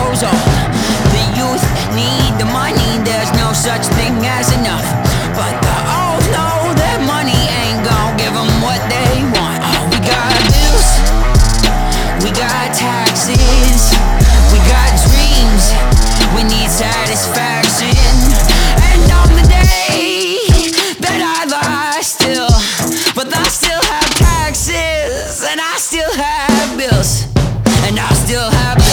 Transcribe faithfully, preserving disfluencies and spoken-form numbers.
grows old. The youth need the money, there's no such thing as enough. But the old know that money ain't gon' give them what they want. Oh, we got bills, we got taxes, we got dreams, we need satisfaction. And on the day that I lie still, but I still have taxes, and I still have bills, and I still have